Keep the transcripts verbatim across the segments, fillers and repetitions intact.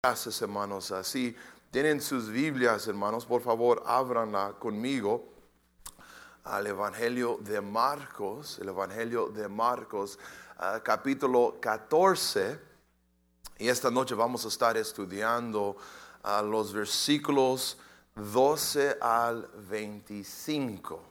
Gracias, hermanos. Así tienen sus Biblias, hermanos. Por favor, ábranla conmigo al Evangelio de Marcos, el Evangelio de Marcos, uh, capítulo catorce. Y esta noche vamos a estar estudiando uh, los versículos doce al veinticinco.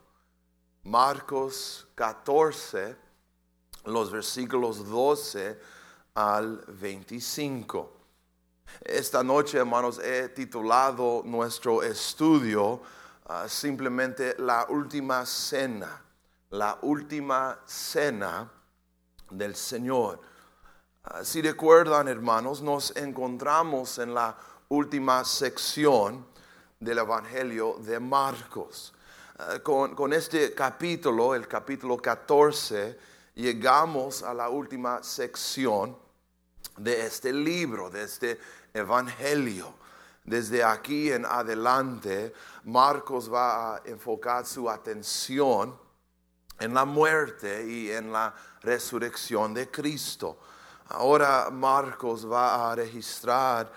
Marcos catorce, los versículos doce al veinticinco. Esta noche, hermanos, he titulado nuestro estudio uh, simplemente La Última Cena, la Última Cena del Señor. Uh, si recuerdan, hermanos, nos encontramos en la última sección del Evangelio de Marcos. Uh, con, con este capítulo, el capítulo catorce, llegamos a la última sección de este libro, de este Evangelio. Desde aquí en adelante, Marcos va a enfocar su atención en la muerte y en la resurrección de Cristo. Ahora Marcos va a registrar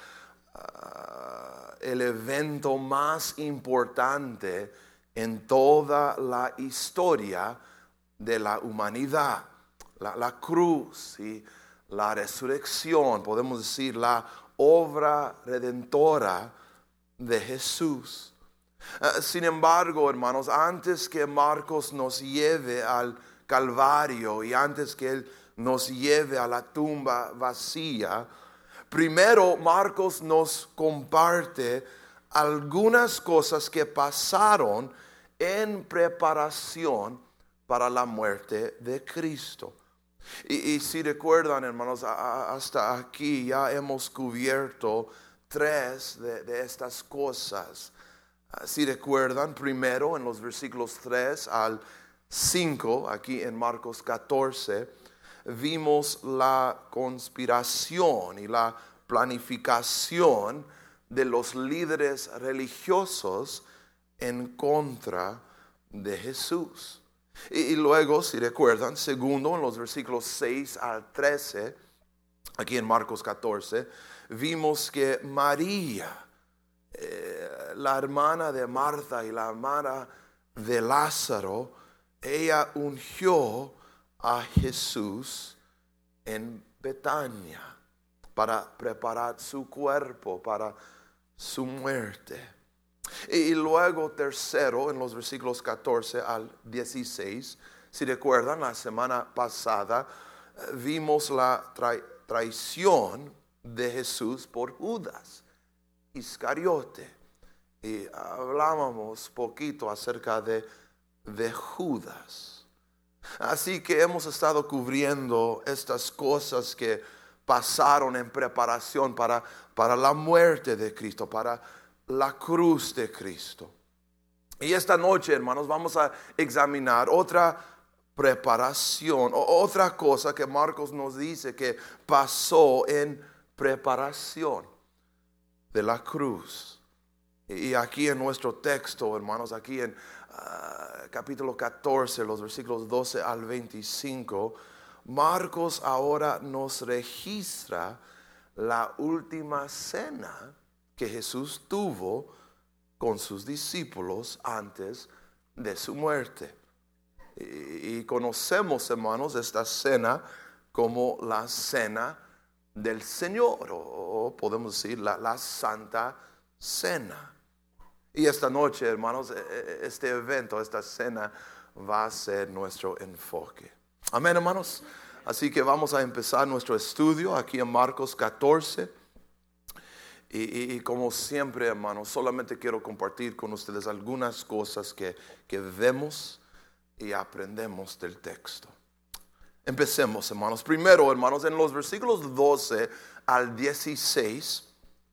uh, el evento más importante en toda la historia de la humanidad, la, la cruz y la resurrección, podemos decir la obra redentora de Jesús. Uh, sin embargo, hermanos, antes que Marcos nos lleve al Calvario y antes que Él nos lleve a la tumba vacía, primero Marcos nos comparte algunas cosas que pasaron en preparación para la muerte de Cristo. Y, y si recuerdan, hermanos, a, a, hasta aquí ya hemos cubierto tres de, de estas cosas. Uh, si recuerdan, primero en los versículos tres al cinco, aquí en Marcos catorce, vimos la conspiración y la planificación de los líderes religiosos en contra de Jesús. Y, y luego, si recuerdan, segundo, en los versículos seis al trece, aquí en Marcos catorce, vimos que María, eh, la hermana de Marta y la hermana de Lázaro, ella ungió a Jesús en Betania para preparar su cuerpo para su muerte. Y luego tercero, en los versículos catorce al dieciséis, si recuerdan, la semana pasada vimos la tra- traición de Jesús por Judas Iscariote. Y hablábamos poquito acerca de, de Judas. Así que hemos estado cubriendo estas cosas que pasaron en preparación para, para la muerte de Cristo, para la cruz de Cristo. Y esta noche, hermanos, vamos a examinar otra preparación, otra cosa que Marcos nos dice que pasó en preparación de la cruz. Y aquí en nuestro texto, hermanos, aquí en uh, capítulo catorce, los versículos doce al veinticinco, Marcos ahora nos registra la última cena que Jesús tuvo con sus discípulos antes de su muerte. Y, y conocemos, hermanos, esta cena como la cena del Señor, o, o podemos decir la, la Santa Cena. Y esta noche, hermanos, este evento, esta cena va a ser nuestro enfoque. Amén, hermanos. Así que vamos a empezar nuestro estudio aquí en Marcos catorce. Y, y, y como siempre, hermanos, solamente quiero compartir con ustedes algunas cosas que, que vemos y aprendemos del texto. Empecemos, hermanos. Primero, hermanos, en los versículos doce al dieciséis,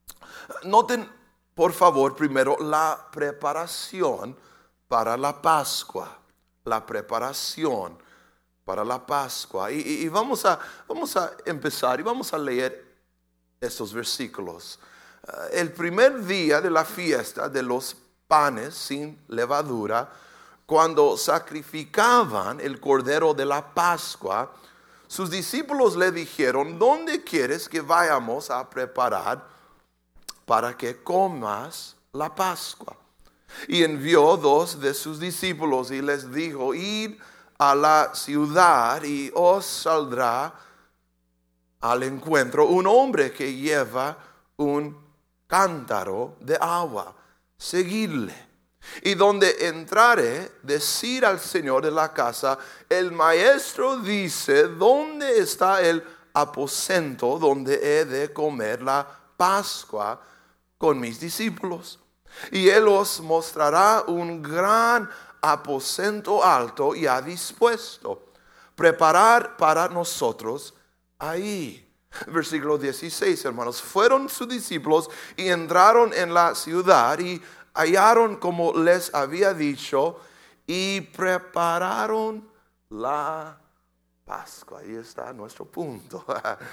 noten, por favor, primero la preparación para la Pascua. La preparación para la Pascua. Y, y, y vamos a, vamos a empezar y vamos a leer estos versículos. Uh, el primer día de la fiesta de los panes sin levadura, cuando sacrificaban el cordero de la Pascua, sus discípulos le dijeron: ¿dónde quieres que vayamos a preparar para que comas la Pascua. Y envió dos de sus discípulos y les dijo, id a la ciudad y os saldrá al encuentro un hombre que lleva un cántaro de agua. Seguidle. Y donde entrare, decir al Señor de la casa, el maestro dice, ¿dónde está el aposento donde he de comer la Pascua con mis discípulos? Y él os mostrará un gran aposento alto ya dispuesto. Preparar para nosotros ahí. Versículo dieciséis, hermanos. Fueron sus discípulos y entraron en la ciudad y hallaron como les había dicho y prepararon la Pascua. Ahí está nuestro punto.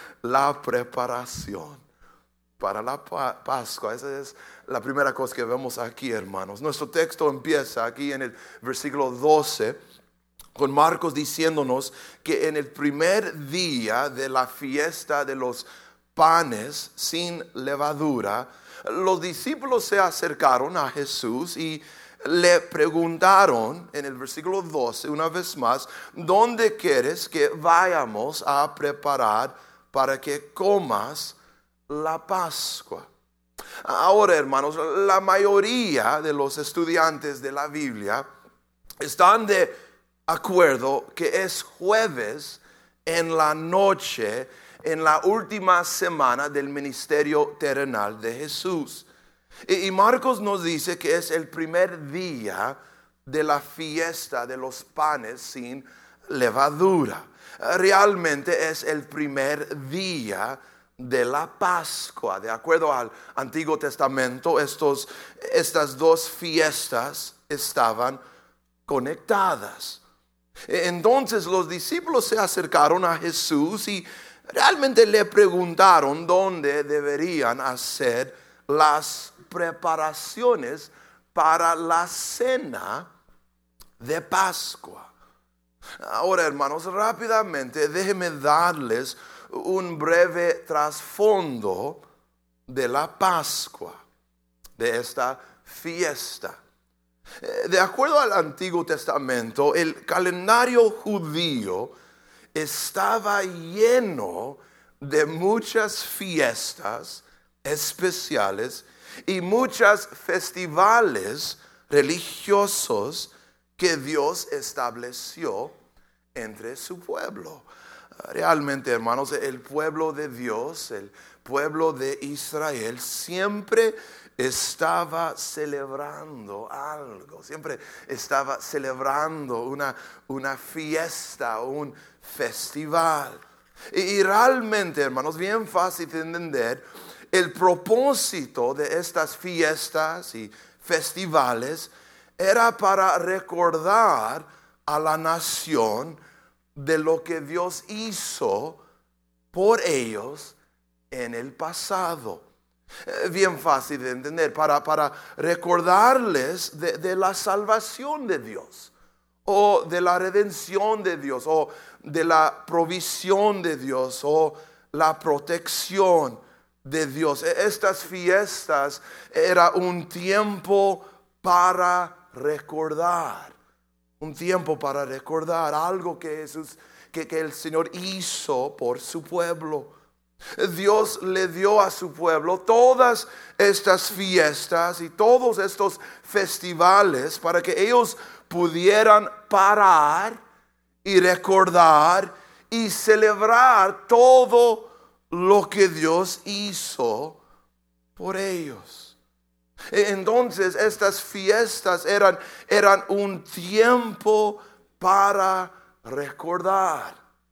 La preparación para la Pascua. Esa es la primera cosa que vemos aquí, hermanos. Nuestro texto empieza aquí en el versículo doce con Marcos diciéndonos que en el primer día de la fiesta de los panes sin levadura, los discípulos se acercaron a Jesús y le preguntaron en el versículo doce una vez más, ¿dónde quieres que vayamos a preparar para que comas la Pascua? Ahora, hermanos, la mayoría de los estudiantes de la Biblia están de acuerdo que es jueves en la noche, en la última semana del ministerio terrenal de Jesús. Y Marcos nos dice que es el primer día de la fiesta de los panes sin levadura. Realmente es el primer día de la Pascua. De acuerdo al Antiguo Testamento, estos, estas dos fiestas estaban conectadas. Entonces los discípulos se acercaron a Jesús y realmente le preguntaron dónde deberían hacer las preparaciones para la cena de Pascua. Ahora, hermanos, rápidamente déjenme darles un breve trasfondo de la Pascua, de esta fiesta. De acuerdo al Antiguo Testamento, el calendario judío estaba lleno de muchas fiestas especiales y muchos festivales religiosos que Dios estableció entre su pueblo. Realmente, hermanos, el pueblo de Dios, el pueblo de Israel, siempre estaba celebrando algo, siempre estaba celebrando una, una fiesta, un festival. Y, y realmente, hermanos, bien fácil de entender, el propósito de estas fiestas y festivales era para recordar a la nación de lo que Dios hizo por ellos en el pasado. Bien fácil de entender, para, para recordarles de, de la salvación de Dios, o de la redención de Dios, o de la provisión de Dios, o la protección de Dios. Estas fiestas era un tiempo para recordar, un tiempo para recordar algo que Jesús, que, que el Señor hizo por su pueblo. Dios le dio a su pueblo todas estas fiestas y todos estos festivales para que ellos pudieran parar y recordar y celebrar todo lo que Dios hizo por ellos. Entonces estas fiestas eran, eran un tiempo para recordar,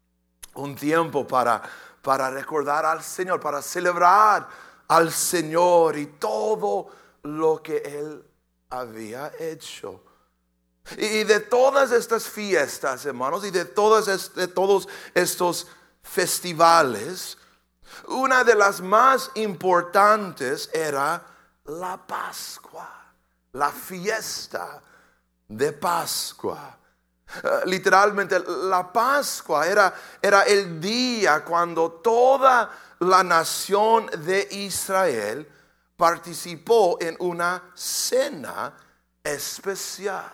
un tiempo para para recordar al Señor, para celebrar al Señor y todo lo que Él había hecho. Y de todas estas fiestas, hermanos, y de, todas est- de todos estos festivales, una de las más importantes era la Pascua, la fiesta de Pascua. Uh, literalmente la Pascua era, era el día cuando toda la nación de Israel participó en una cena especial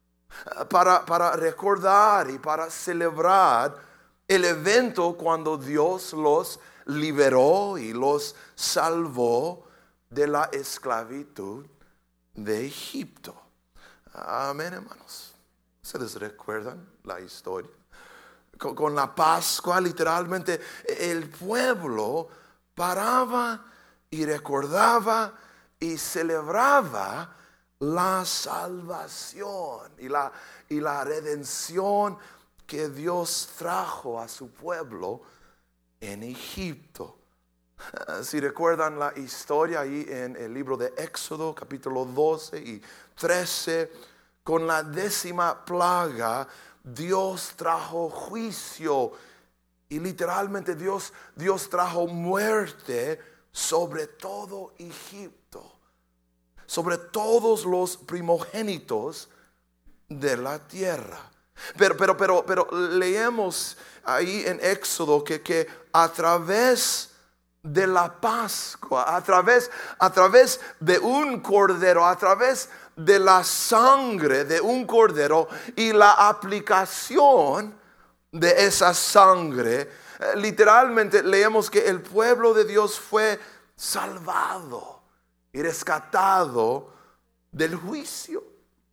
para, para recordar y para celebrar el evento cuando Dios los liberó y los salvó de la esclavitud de Egipto. Amén, hermanos. ¿Ustedes recuerdan la historia? Con, con la Pascua, literalmente, el pueblo paraba y recordaba y celebraba la salvación y la, y la redención que Dios trajo a su pueblo en Egipto. Si recuerdan la historia ahí en el libro de Éxodo, capítulo doce y trece, con la décima plaga, Dios trajo juicio y literalmente Dios, Dios trajo muerte sobre todo Egipto, sobre todos los primogénitos de la tierra. Pero, pero, pero, pero leemos ahí en Éxodo que, que a través de la Pascua, a través, a través de un cordero, a través de la sangre de un cordero y la aplicación de esa sangre, eh, literalmente leemos que el pueblo de Dios fue salvado y rescatado del juicio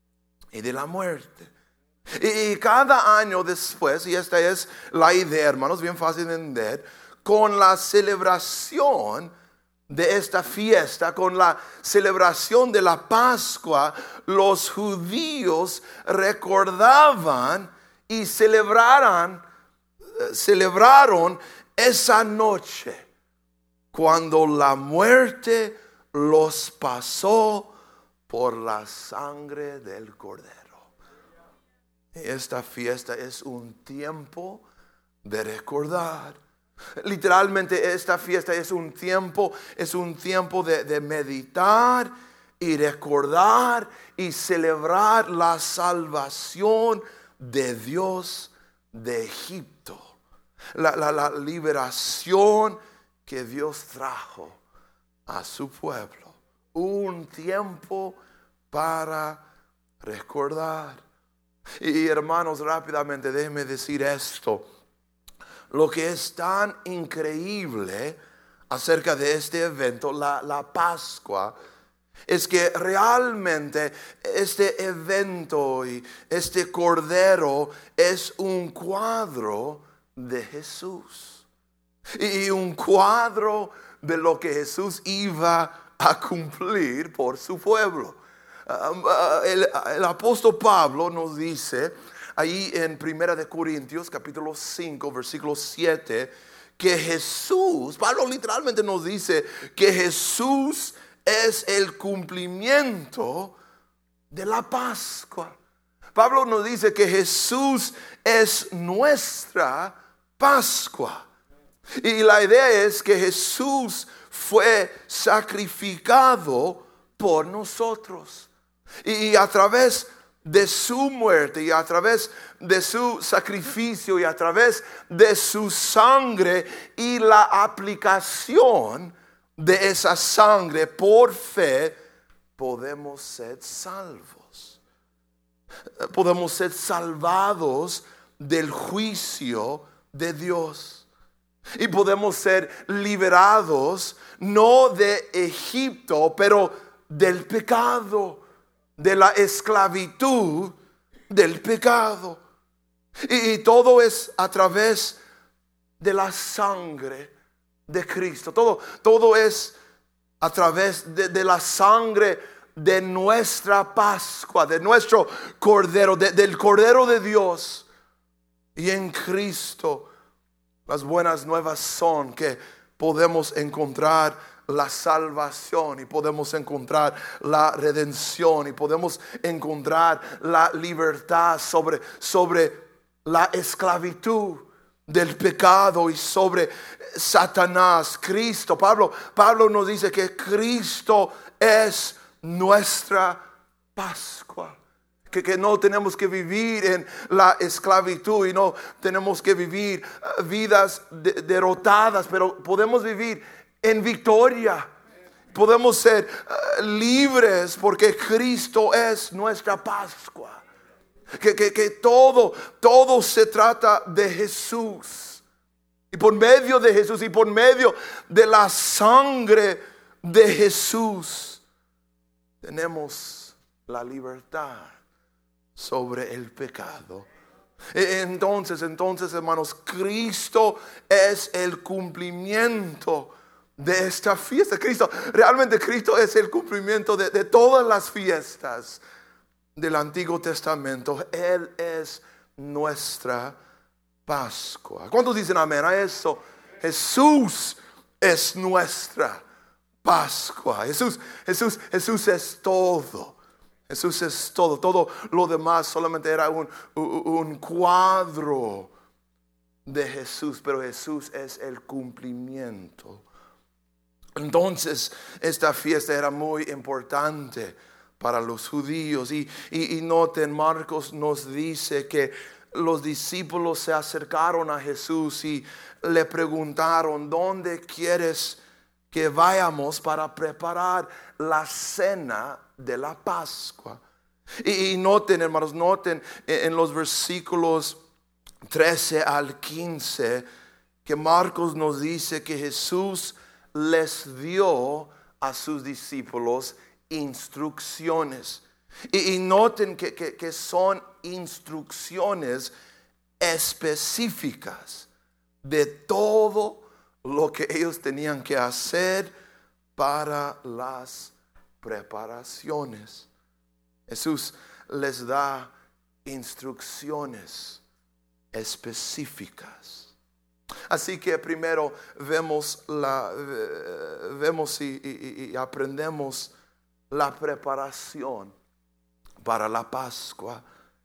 y de la muerte. Y cada año después, y esta es la idea, hermanos, bien fácil de entender, con la celebración de esta fiesta, con la celebración de la Pascua, los judíos recordaban y celebraran, celebraron esa noche cuando la muerte los pasó por la sangre del Cordero. Esta fiesta es un tiempo de recordar. Literalmente esta fiesta es un tiempo, es un tiempo de, de meditar y recordar y celebrar la salvación de Dios de Egipto. La, la, la liberación que Dios trajo a su pueblo. Un tiempo para recordar. Y hermanos, rápidamente déjenme decir esto. Lo que es tan increíble acerca de este evento, la, la Pascua, es que realmente este evento y este cordero es un cuadro de Jesús. Y un cuadro de lo que Jesús iba a cumplir por su pueblo. El, el apóstol Pablo nos dice ahí en Primera de Corintios capítulo cinco versículo siete que Jesús, Pablo literalmente nos dice que Jesús es el cumplimiento de la Pascua. Pablo nos dice que Jesús es nuestra Pascua. Y la idea es que Jesús fue sacrificado por nosotros. Y a través de su muerte y a través de su sacrificio y a través de su sangre y la aplicación de esa sangre por fe, podemos ser salvos. Podemos ser salvados del juicio de Dios. Y podemos ser liberados no de Egipto, pero del pecado, de la esclavitud del pecado. Y, y todo es a través de la sangre de Cristo. Todo, todo es a través de, de la sangre de nuestra Pascua, de nuestro Cordero, de, del Cordero de Dios. Y en Cristo las buenas nuevas son que podemos encontrar la salvación y podemos encontrar la redención y podemos encontrar la libertad sobre, sobre la esclavitud del pecado y sobre Satanás. Cristo, Pablo, Pablo nos dice que Cristo es nuestra Pascua. Que, que no tenemos que vivir en la esclavitud y no tenemos que vivir vidas de, derrotadas, pero podemos vivir en victoria. podemos ser uh, libres porque Cristo es nuestra Pascua. Que, que, que todo, todo se trata de Jesús. Y por medio de Jesús y por medio de la sangre de Jesús tenemos la libertad sobre el pecado. Entonces, entonces, hermanos, Cristo es el cumplimiento de esta fiesta. Cristo, realmente Cristo es el cumplimiento de, de todas las fiestas del Antiguo Testamento. Él es nuestra Pascua. ¿Cuántos dicen amén a eso? Jesús es nuestra Pascua. Jesús, Jesús, Jesús es todo. Jesús es todo. Todo lo demás solamente era un, un cuadro de Jesús. Pero Jesús es el cumplimiento. Entonces, esta fiesta era muy importante para los judíos. Y, y, y noten, Marcos nos dice que los discípulos se acercaron a Jesús y le preguntaron: ¿dónde quieres que vayamos para preparar la cena de la Pascua? Y, y noten, hermanos, noten en los versículos trece al quince que Marcos nos dice que Jesús les dio a sus discípulos instrucciones. Y, y noten que, que, que son instrucciones específicas de todo lo que ellos tenían que hacer para las preparaciones. Jesús les da instrucciones específicas. Así que primero vemos, la, vemos y, y, y aprendemos la preparación para la Pascua.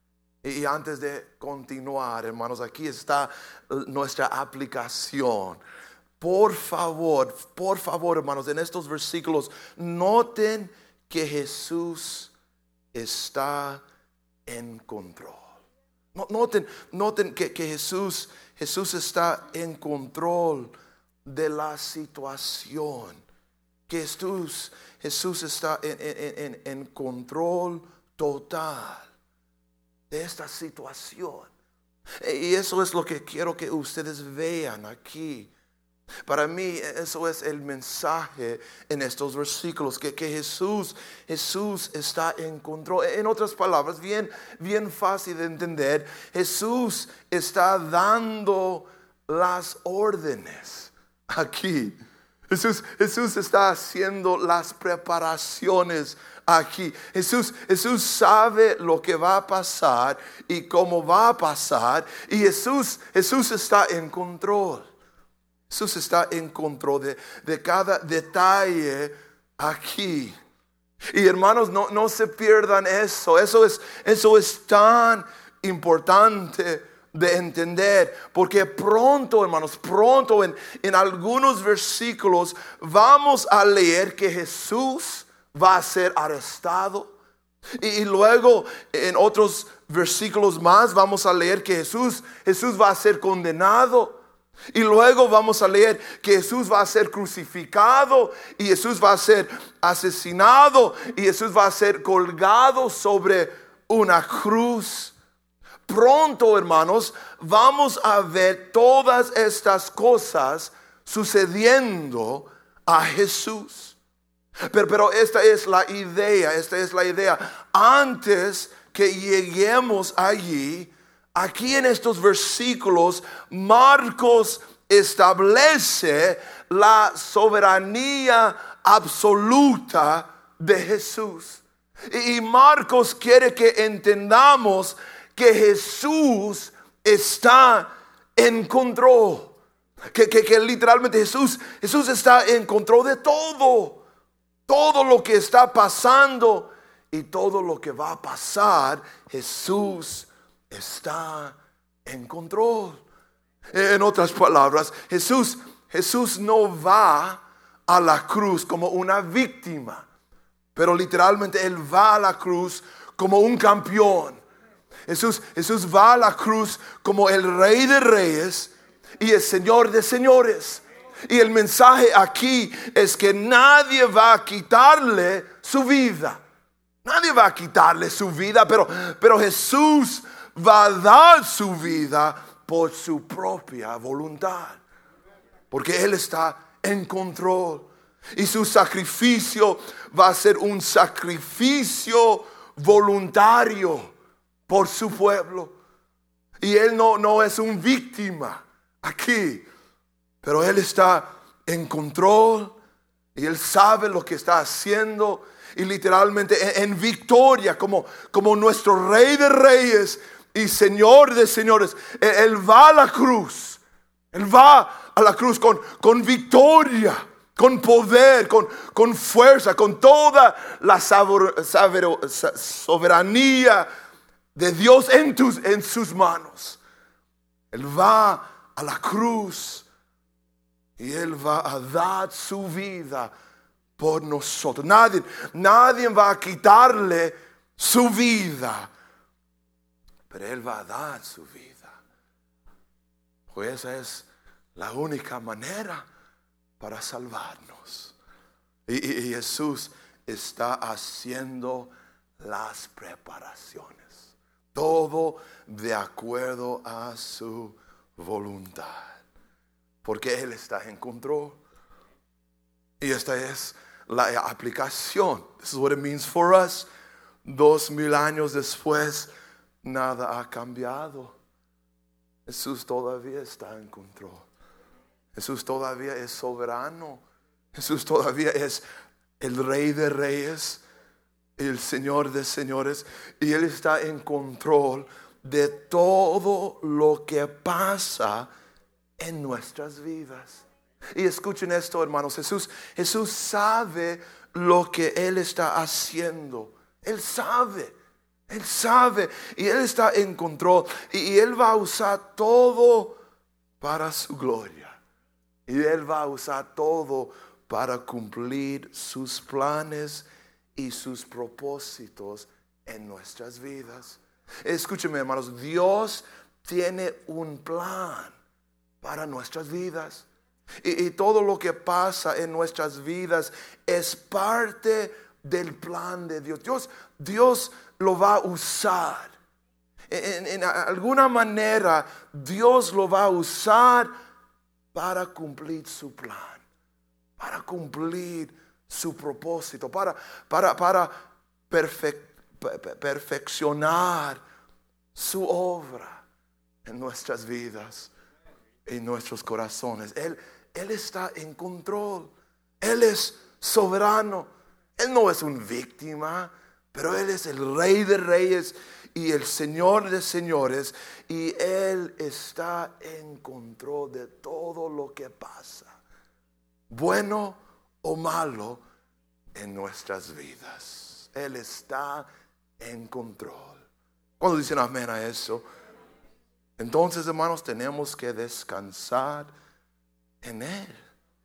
Y antes de continuar, hermanos, aquí está nuestra aplicación. Por favor, por favor, hermanos, en estos versículos noten que Jesús está en control. Noten, noten que, que Jesús, Jesús está en control de la situación. Que Jesús, Jesús está en, en, en, en control total de esta situación. Y eso es lo que quiero que ustedes vean aquí. Para mí eso es el mensaje en estos versículos, que, que Jesús, Jesús está en control. En otras palabras, bien, bien fácil de entender, Jesús está dando las órdenes aquí. Jesús, Jesús está haciendo las preparaciones aquí. Jesús, Jesús sabe lo que va a pasar y cómo va a pasar. Y Jesús, Jesús está en control. Jesús está en control de, de cada detalle aquí. Y hermanos, no, no se pierdan eso. Eso es, eso es tan importante de entender. Porque pronto, hermanos, pronto en, en algunos versículos vamos a leer que Jesús va a ser arrestado. Y, y luego en otros versículos más vamos a leer que Jesús, Jesús va a ser condenado. Y luego vamos a leer que Jesús va a ser crucificado y Jesús va a ser asesinado y Jesús va a ser colgado sobre una cruz. Pronto, hermanos, vamos a ver todas estas cosas sucediendo a Jesús. Pero, pero esta es la idea, esta es la idea. Antes que lleguemos allí, aquí en estos versículos, Marcos establece la soberanía absoluta de Jesús. Y Marcos quiere que entendamos que Jesús está en control. Que, que, que literalmente Jesús, Jesús está en control de todo. Todo lo que está pasando y todo lo que va a pasar, Jesús está en control. En otras palabras, Jesús, Jesús no va a la cruz como una víctima, pero literalmente Él va a la cruz como un campeón. Jesús, Jesús va a la cruz como el Rey de Reyes y el Señor de señores. Y el mensaje aquí es que nadie va a quitarle su vida. Nadie va a quitarle su vida, pero, pero Jesús va a dar su vida por su propia voluntad. Porque Él está en control. Y su sacrificio va a ser un sacrificio voluntario por su pueblo. Y Él no, no es una víctima aquí. Pero Él está en control. Y Él sabe lo que está haciendo. Y literalmente en, en victoria como, como nuestro Rey de Reyes y Señor de Señores. Él, él va a la cruz. Él va a la cruz con, con victoria, con poder, con, con fuerza, con toda la sabor, sabero, soberanía de Dios en, tus, en sus manos. Él va a la cruz y Él va a dar su vida por nosotros. Nadie, nadie va a quitarle su vida, pero Él va a dar su vida. Pues esa es la única manera para salvarnos. Y, y, y Jesús está haciendo las preparaciones. Todo de acuerdo a su voluntad. Porque Él está en control. Y esta es la aplicación. This is what it means for us. Dos mil años después, nada ha cambiado. Jesús todavía está en control. Jesús todavía es soberano. Jesús todavía es el Rey de Reyes, el Señor de Señores. Y Él está en control de todo lo que pasa en nuestras vidas. Y escuchen esto, hermanos. Jesús, Jesús sabe lo que Él está haciendo. Él sabe. Él sabe y Él está en control. Y Él va a usar todo para su gloria. Y Él va a usar todo para cumplir sus planes y sus propósitos en nuestras vidas. Escúchenme, hermanos. Dios tiene un plan para nuestras vidas. Y, y todo lo que pasa en nuestras vidas es parte del plan de Dios. Dios, Dios lo va a usar. En, en alguna manera Dios lo va a usar para cumplir su plan, para cumplir su propósito, para, para, para perfec, perfeccionar su obra en nuestras vidas, en nuestros corazones. Él, Él está en control. Él es soberano. Él no es una víctima, pero Él es el Rey de Reyes y el Señor de Señores. Y Él está en control de todo lo que pasa, bueno o malo, en nuestras vidas. Él está en control. Cuando dicen amén a eso, entonces, hermanos, tenemos que descansar en Él.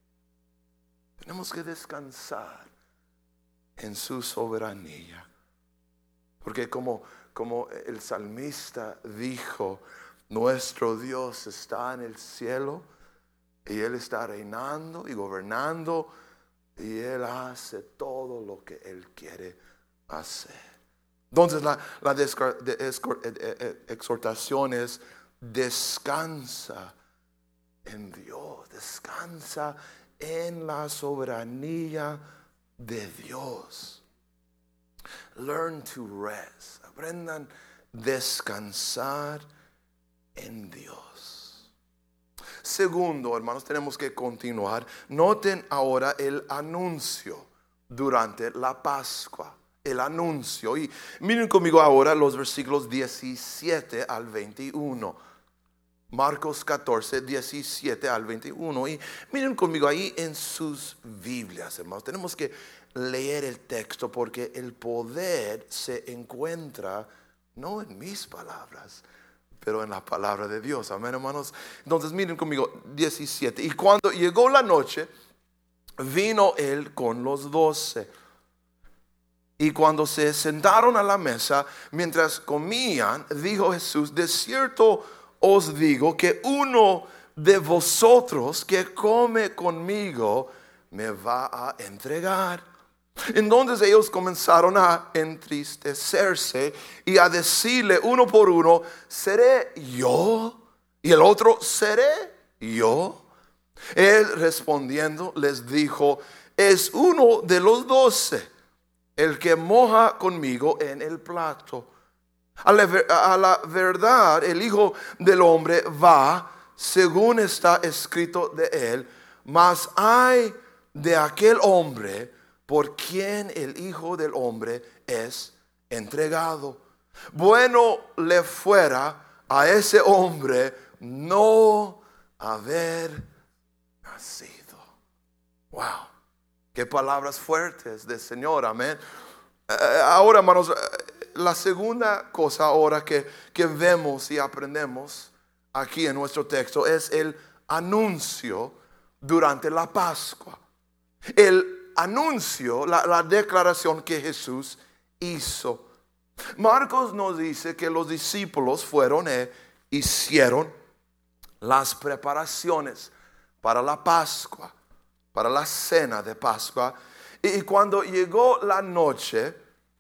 Tenemos que descansar en su soberanía. Porque como, como el salmista dijo, nuestro Dios está en el cielo y Él está reinando y gobernando y Él hace todo lo que Él quiere hacer. Entonces la, la desca- de, escor- eh, eh, exhortación es: descansa en Dios, descansa en la soberanía de Dios. Learn to rest. Aprendan a descansar en Dios. Segundo, hermanos, tenemos que continuar. Noten ahora el anuncio durante la Pascua. El anuncio. Y miren conmigo ahora los versículos diecisiete al veintiuno. Marcos catorce, diecisiete al veintiuno. Y miren conmigo ahí en sus Biblias, hermanos. Tenemos que leer el texto porque el poder se encuentra no en mis palabras, pero en la palabra de Dios. Amén, hermanos. Entonces miren conmigo diecisiete. Y cuando llegó la noche, vino Él con los doce. Y cuando se sentaron a la mesa, mientras comían, dijo Jesús: de cierto os digo que uno de vosotros que come conmigo me va a entregar. Entonces ellos comenzaron a entristecerse y a decirle uno por uno, ¿seré yo? Y el otro, ¿seré yo? Él respondiendo les dijo, es uno de los doce, el que moja conmigo en el plato. A la, a la verdad, el Hijo del Hombre va, según está escrito de él, mas hay de aquel hombre por quien el Hijo del Hombre es entregado. Bueno le fuera a ese hombre no haber nacido. Wow, qué palabras fuertes del Señor, amén. Uh, ahora, hermanos, uh, la segunda cosa ahora que, que vemos y aprendemos aquí en nuestro texto es el anuncio durante la Pascua. El anuncio, la, la declaración que Jesús hizo. Marcos nos dice que los discípulos fueron e hicieron las preparaciones para la Pascua, para la cena de Pascua. Y cuando llegó la noche,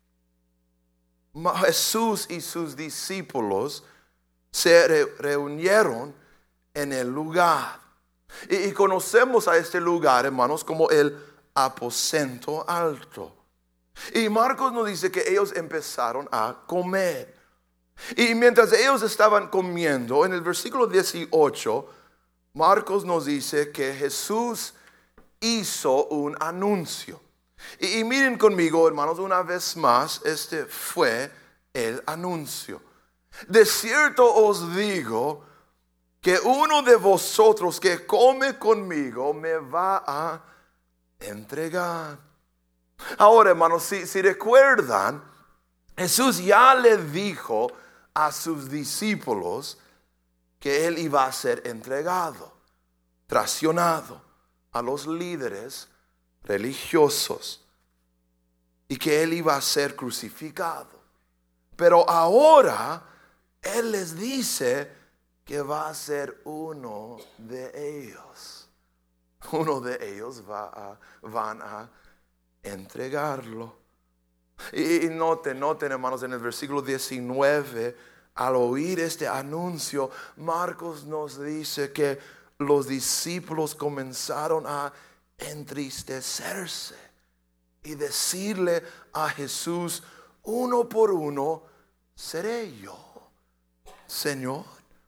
Jesús y sus discípulos se re reunieron en el lugar. Y, y conocemos a este lugar, hermanos, como el aposento alto. Y Marcos nos dice que ellos empezaron a comer. Y mientras ellos estaban comiendo, en el versículo dieciocho, Marcos nos dice que Jesús hizo un anuncio. Y, y miren conmigo, hermanos, una vez más, este fue el anuncio. De cierto os digo que uno de vosotros que come conmigo me va a entregar. Ahora, hermanos, si, si recuerdan, Jesús ya le dijo a sus discípulos que él iba a ser entregado, traicionado a los líderes religiosos y que él iba a ser crucificado. Pero ahora él les dice que va a ser uno de ellos. Uno de ellos va a, van a entregarlo. Y, y noten, noten, hermanos, en el versículo diecinueve, al oír este anuncio, Marcos nos dice que los discípulos comenzaron a entristecerse y decirle a Jesús uno por uno, ¿seré yo, Señor?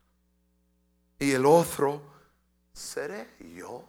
Y el otro, ¿seré yo,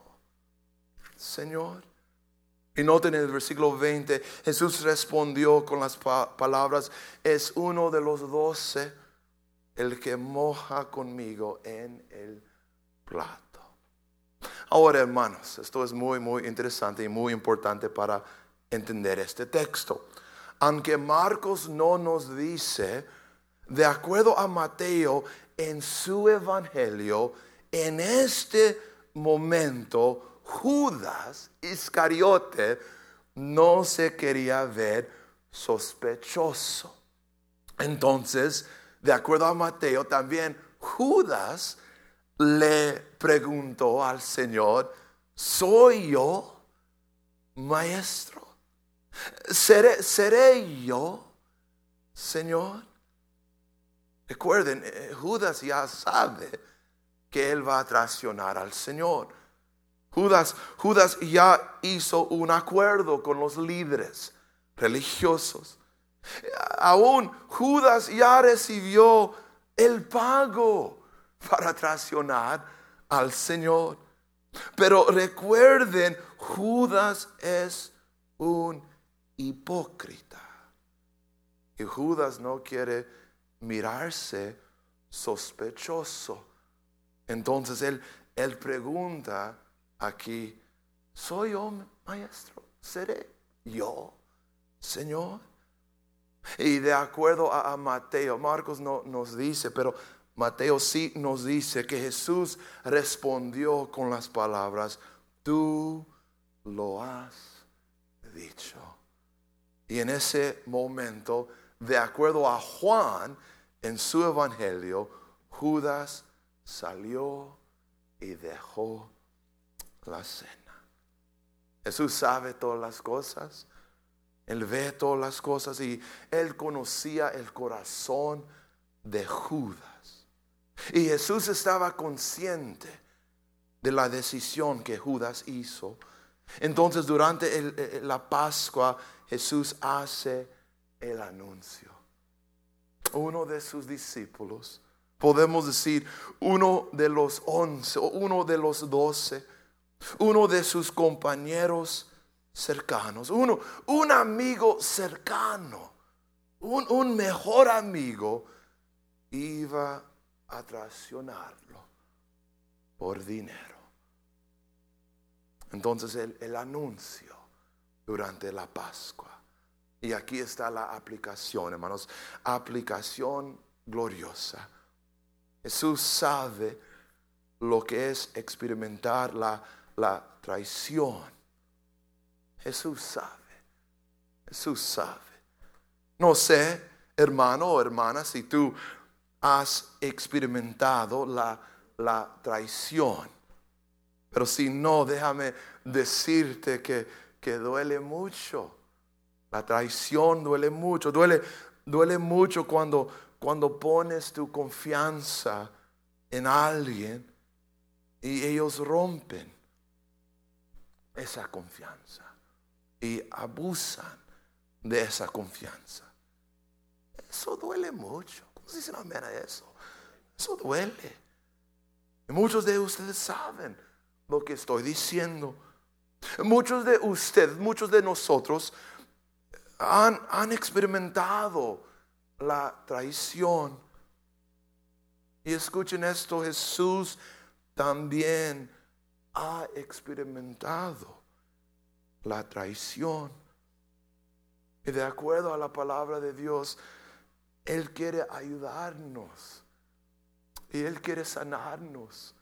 Señor? Y noten en el versículo veinte, Jesús respondió con las pa palabras, es uno de los doce el que moja conmigo en el plato. Ahora, hermanos, esto es muy, muy interesante y muy importante para entender este texto. Aunque Marcos no nos dice, de acuerdo a Mateo, en su evangelio, en este momento, Judas Iscariote no se quería ver sospechoso. Entonces, de acuerdo a Mateo, también Judas le preguntó al Señor, ¿soy yo, maestro? ¿Seré, seré yo, Señor? Recuerden, Judas ya sabe que él va a traicionar al Señor. Judas, Judas ya hizo un acuerdo con los líderes religiosos. Aún Judas ya recibió el pago para traicionar al Señor. Pero recuerden, Judas es un hipócrita. Y Judas no quiere mirarse sospechoso. Entonces él, él pregunta aquí, ¿soy yo, maestro? ¿Seré yo, Señor? Y de acuerdo a, a Mateo, Marcos no nos dice, pero Mateo sí nos dice que Jesús respondió con las palabras, tú lo has dicho. Y en ese momento, de acuerdo a Juan, en su evangelio, Judas salió y dejó la cena. Jesús sabe todas las cosas. Él ve todas las cosas y Él conocía el corazón de Judas. Y Jesús estaba consciente de la decisión que Judas hizo. Entonces durante el, la Pascua Jesús hace el anuncio. Uno de sus discípulos, podemos decir uno de los once o uno de los doce, uno de sus compañeros cercanos, uno, un amigo cercano, un, un mejor amigo, iba a traicionarlo por dinero. Entonces el, el anuncio durante la Pascua. Y aquí está la aplicación, hermanos, aplicación gloriosa. Jesús sabe lo que es experimentar la, la traición. Jesús sabe, Jesús sabe. No sé, hermano o hermana, si tú has experimentado la, la traición. Pero si no, déjame decirte que, que duele mucho. La traición duele mucho. Duele, duele mucho cuando, cuando pones tu confianza en alguien y ellos rompen esa confianza y abusan de esa confianza. Eso duele mucho. ¿Cómo se dice amén a eso? Eso duele. Y muchos de ustedes saben lo que estoy diciendo. Muchos de ustedes, muchos de nosotros han, han experimentado la traición. Y escuchen esto, Jesús también ha experimentado la traición. Y de acuerdo a la palabra de Dios, Él quiere ayudarnos. Y Él quiere sanarnos.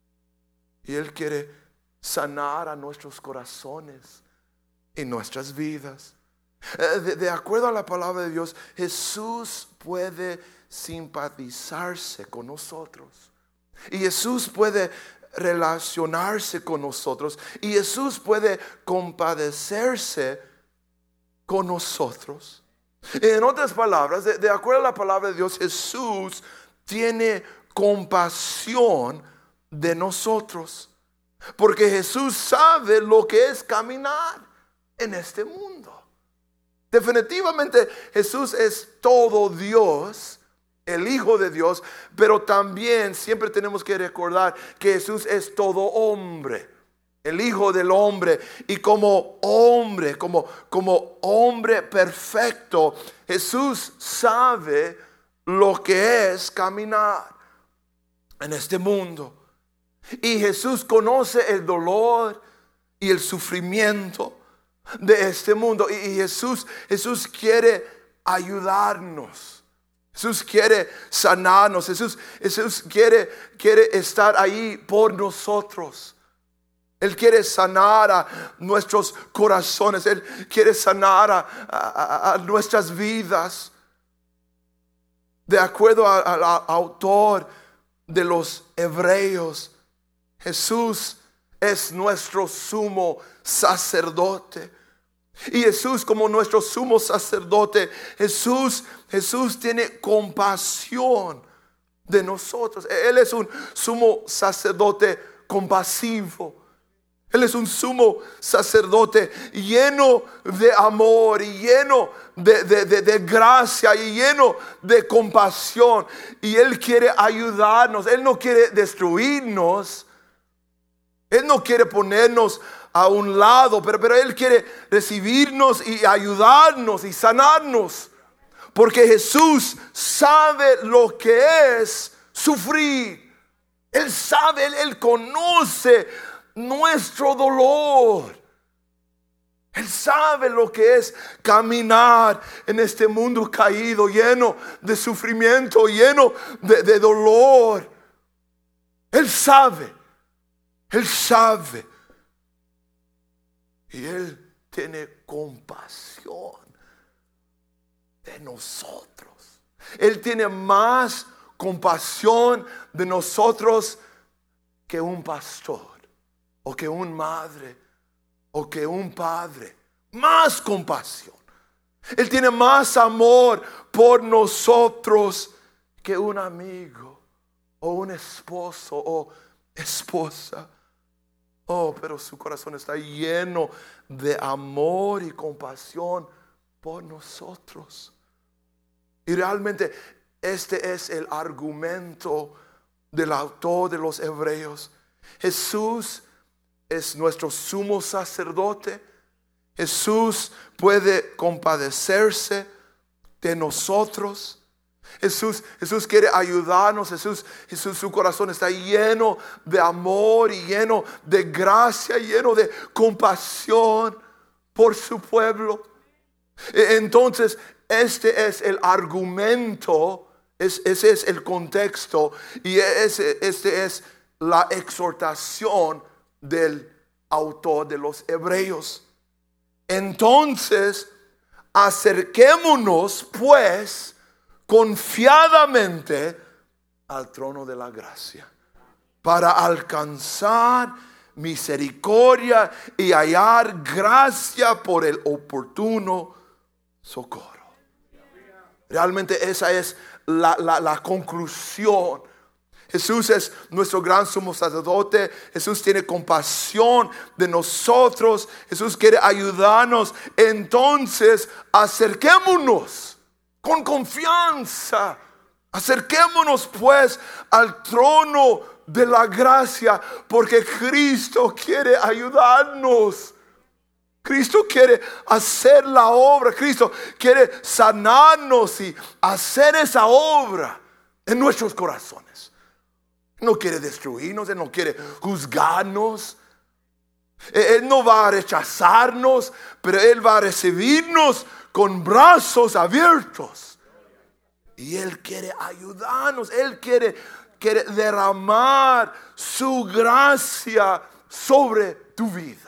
Y Él quiere sanar a nuestros corazones y nuestras vidas. De, de acuerdo a la palabra de Dios, Jesús puede simpatizarse con nosotros. Y Jesús puede relacionarse con nosotros. Y Jesús puede compadecerse con nosotros. En otras palabras, de, de acuerdo a la palabra de Dios, Jesús tiene compasión de nosotros. Porque Jesús sabe lo que es caminar en este mundo. Definitivamente Jesús es todo Dios, el Hijo de Dios, pero también siempre tenemos que recordar que Jesús es todo hombre, el Hijo del hombre. Y como hombre, como, como hombre perfecto, Jesús sabe lo que es caminar en este mundo. Y Jesús conoce el dolor y el sufrimiento de este mundo. Y Jesús, Jesús quiere ayudarnos. Jesús quiere sanarnos. Jesús, Jesús quiere, quiere estar ahí por nosotros. Él quiere sanar a nuestros corazones. Él quiere sanar a, a, a nuestras vidas. De acuerdo al autor de los Hebreos, Jesús es nuestro sumo sacerdote. Y Jesús, como nuestro sumo sacerdote, Jesús, Jesús tiene compasión de nosotros. Él es un sumo sacerdote compasivo. Él es un sumo sacerdote lleno de amor y lleno de, de, de, de gracia y lleno de compasión. Y Él quiere ayudarnos. Él no quiere destruirnos. Él no quiere ponernos a un lado, pero, pero Él quiere recibirnos y ayudarnos y sanarnos. Porque Jesús sabe lo que es sufrir. Él sabe, Él, Él conoce nuestro dolor. Él sabe lo que es caminar en este mundo caído, lleno de sufrimiento, lleno de, de dolor. Él sabe. Él sabe. Y Él tiene compasión de nosotros. Él tiene más compasión de nosotros que un pastor, o que un madre, o que un padre. Más compasión. Él tiene más amor por nosotros que un amigo, o un esposo, o esposa. Oh, pero su corazón está lleno de amor y compasión por nosotros. Y realmente este es el argumento del autor de los Hebreos. Jesús es nuestro sumo sacerdote. Jesús puede compadecerse de nosotros. Jesús, Jesús quiere ayudarnos. Jesús, Jesús, su corazón está lleno de amor y lleno de gracia, lleno de compasión por su pueblo. Entonces, este es el argumento, es, ese es el contexto y ese, este es la exhortación del autor de los Hebreos. Entonces, acerquémonos pues confiadamente al trono de la gracia para alcanzar misericordia y hallar gracia por el oportuno socorro. Realmente esa es la, la, la conclusión. Jesús es nuestro gran sumo sacerdote. Jesús tiene compasión de nosotros. Jesús quiere ayudarnos. Entonces acerquémonos con confianza. Acerquémonos pues al trono de la gracia, porque Cristo quiere ayudarnos. Cristo quiere hacer la obra. Cristo quiere sanarnos y hacer esa obra en nuestros corazones. No quiere destruirnos, Él no quiere juzgarnos. Él no va a rechazarnos, pero Él va a recibirnos con brazos abiertos. Y Él quiere ayudarnos. Él quiere, quiere derramar su gracia sobre tu vida.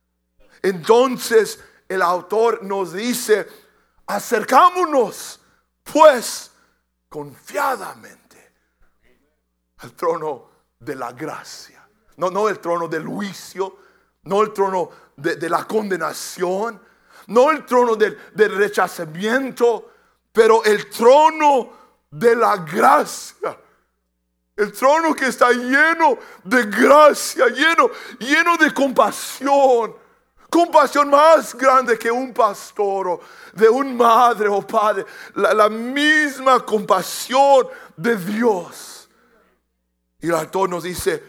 Entonces el autor nos dice: acercámonos pues confiadamente al trono de la gracia. No, no el trono del juicio, no el trono de, de la condenación, no el trono del, del rechazamiento, pero el trono de la gracia. El trono que está lleno de gracia, lleno, lleno de compasión. Compasión más grande que un pastor o de un madre o padre. La, la misma compasión de Dios. Y el autor nos dice: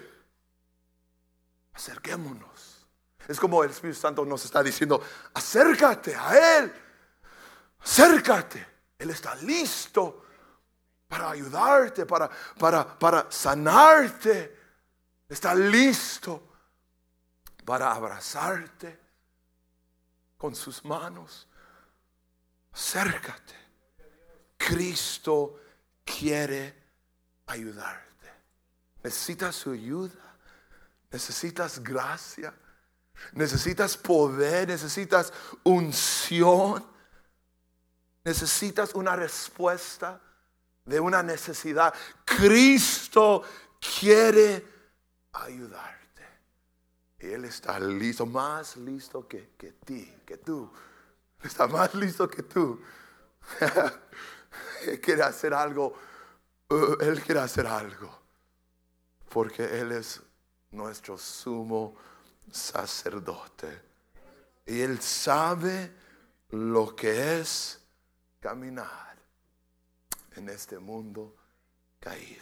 acerquémonos. Es como el Espíritu Santo nos está diciendo: acércate a Él. Acércate. Él está listo para ayudarte, para, para, para sanarte. Está listo para abrazarte con sus manos. Acércate. Cristo quiere ayudarte. Necesitas su ayuda. Necesitas gracia. Necesitas poder. Necesitas unción. Necesitas una respuesta de una necesidad. Cristo quiere ayudarte. Él está listo, más listo que, que ti, que tú. Está más listo que tú. Él quiere hacer algo. Uh, él quiere hacer algo. Porque Él es nuestro sumo sacerdote. Y Él sabe lo que es caminar en este mundo caído.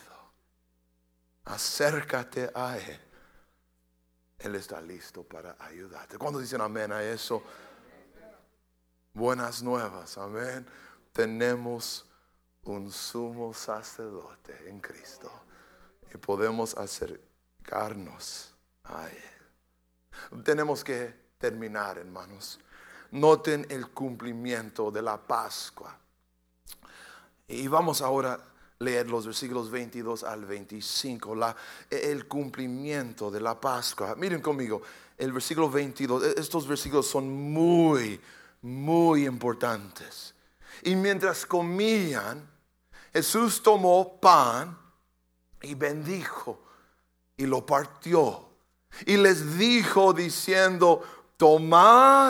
Acércate a Él. Él está listo para ayudarte. ¿Cuándo dicen amén a eso? Buenas nuevas, amén. Tenemos un sumo sacerdote en Cristo y podemos acercarnos a Él. Tenemos que terminar, hermanos. Noten el cumplimiento de la Pascua. Y vamos ahora a leer los versículos veintidós al veinticinco, la, el cumplimiento de la Pascua. Miren conmigo, el versículo veintidós, estos versículos son muy, muy importantes. Y mientras comían, Jesús tomó pan y bendijo y lo partió. Y les dijo diciendo, tomad,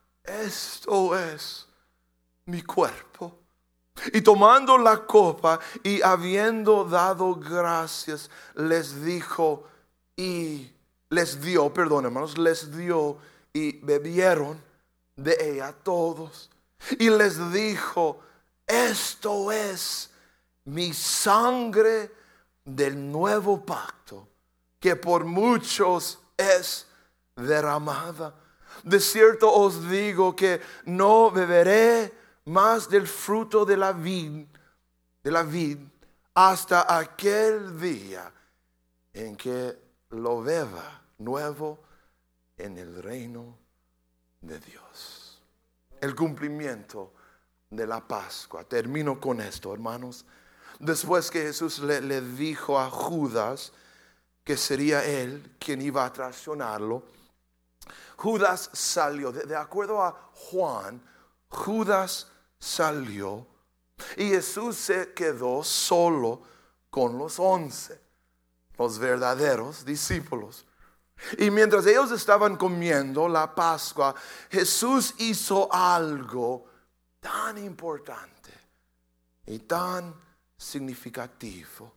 esto es mi cuerpo. Y tomando la copa y habiendo dado gracias, les dijo y les dio, perdón hermanos, les dio y bebieron de ella todos. Y les dijo, esto es mi sangre del nuevo pacto, que por muchos es derramada. De cierto os digo que no beberé más del fruto de la vid, de la vid, hasta aquel día en que lo beba nuevo en el reino de Dios. El cumplimiento de la Pascua. Termino con esto, hermanos. Después que Jesús le, le dijo a Judas que sería él quien iba a traicionarlo, Judas salió. De, de acuerdo a Juan, Judas salió y Jesús se quedó solo con los once, los verdaderos discípulos. Y mientras ellos estaban comiendo la Pascua, Jesús hizo algo tan importante y tan significativo.